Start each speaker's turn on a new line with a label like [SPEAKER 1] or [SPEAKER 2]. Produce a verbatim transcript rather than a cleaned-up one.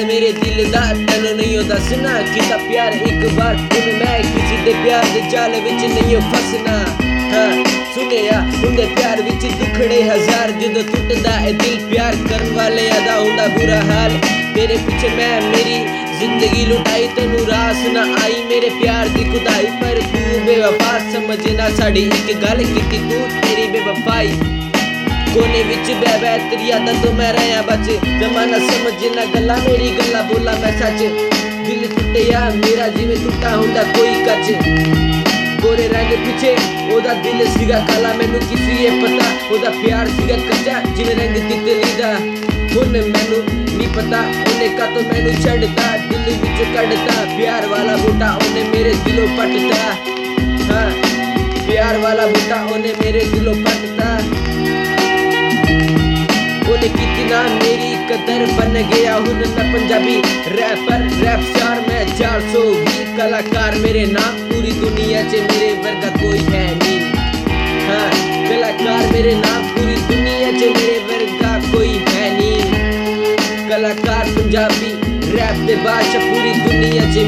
[SPEAKER 1] मेरे दिल दा तैनू नहीं हो दसना किता प्यार एक बार हुण मैं किसी दे प्यार दे जाल विच नहीं हो फसना। हाँ सुनिया उंदे प्यार विच दुखड़े हजार जदों टुटदा है दिल प्यार करन वाले दा हुंदा बुरा हाल। तेरे पीछे मैं मेरी जिंदगी लुटाई तैनू रास ना आई मेरे प्यार दी खुदाई पर तू बेवफा समझना साड़ी एक गल कीती तू तेरी बेवफाई। कोने विच बह बह तेरी यादां तो मैं रहा बच जमाना समझना गल्ला मेरी गल्ला बोला मैं सच। दिल टुटिया मेरा जिवें टुटा हुंदा कोई कच गोरे रंग पीछे ओदा दिल सीगा काला मैनू किसी ये पता ओदा प्यार सीगा कच्चा जिवें रंग तितली दा। हुण मैनू नी पता ओने कद मैनू छड्डता दिल विच कड्डता प्यार वाला बूटा ओने मेरे दिलों पटता। हाँ प्यार वाला बूटा ओने मेरे दिलों पटता। ओने कीती ना मेरी कदर बन गया हुण मैं पंजाबी रैपर रैप स्टार मैं चार सौ बीस कलाकार मेरे नाम पूरी दुनिया च मेरे वर्गा कोई है नहीं। हाँ कलाकार मेरे नाम पूरी दुनिया च मेरे वर्गा कोई है नहीं। कलाकार पंजाबी रैप दे बादशाह पूरी दुनिया च